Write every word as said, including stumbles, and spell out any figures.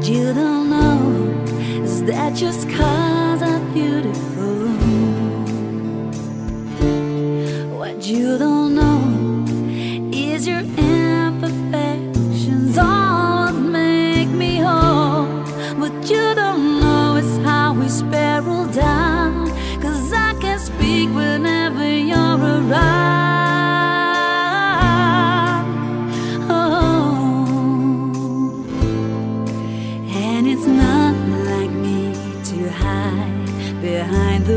you don't know is that just 'cause I'm beautiful. What you don't know is your imperfections all what make me whole. What you don't know is how we spiral down, 'cause I can speak whenever you're around. Oh, and it's not like me to hide behind the